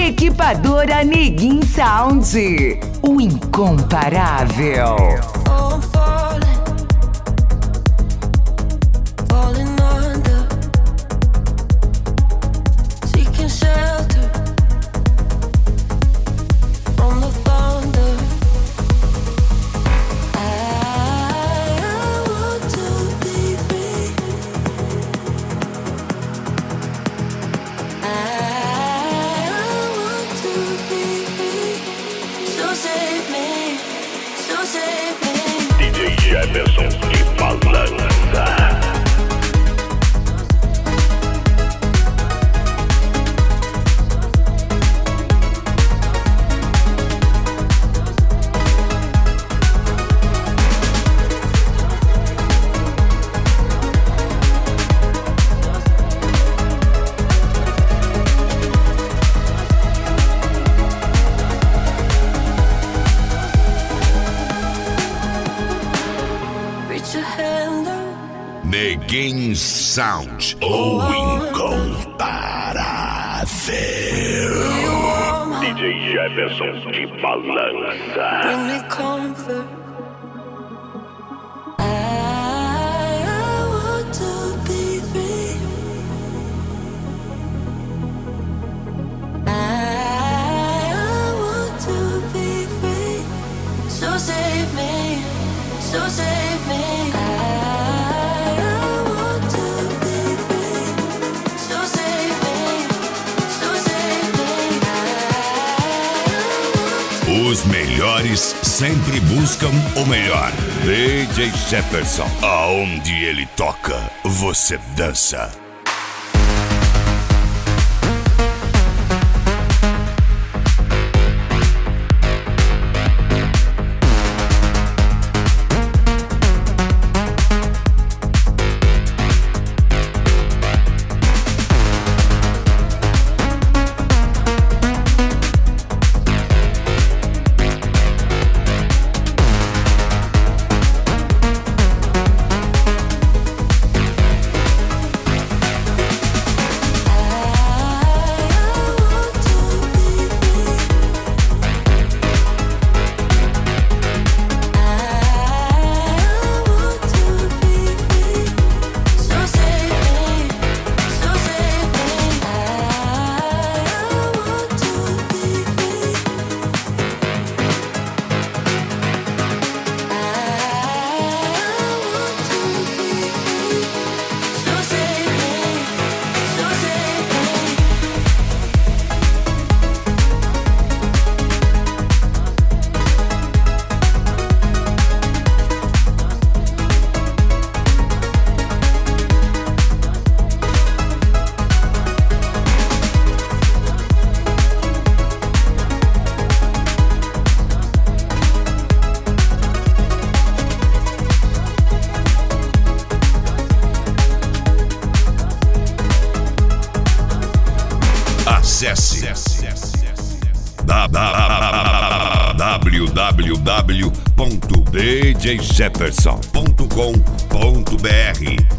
Equipadora Neguin Sound, o incomparável. Jefferson de Balança. Neguin Sound, o incomparável. DJ Jefferson de Balança. Bring me comfort. I want to be free. I want to be free. So save me. So save me. Os melhores sempre buscam o melhor. DJ Jefferson, aonde ele toca, você dança. Acesse www.djjefferson.com.br